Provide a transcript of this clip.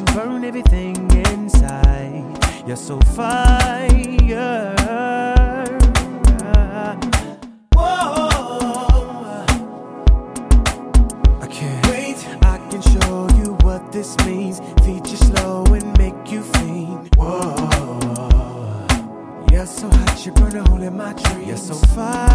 burn everything inside. You're so fire. I can't wait. I can show you what this means. Feed you slow and make you fiend. Whoa. You're so hot, you burn a hole in my dreams. You're so fire.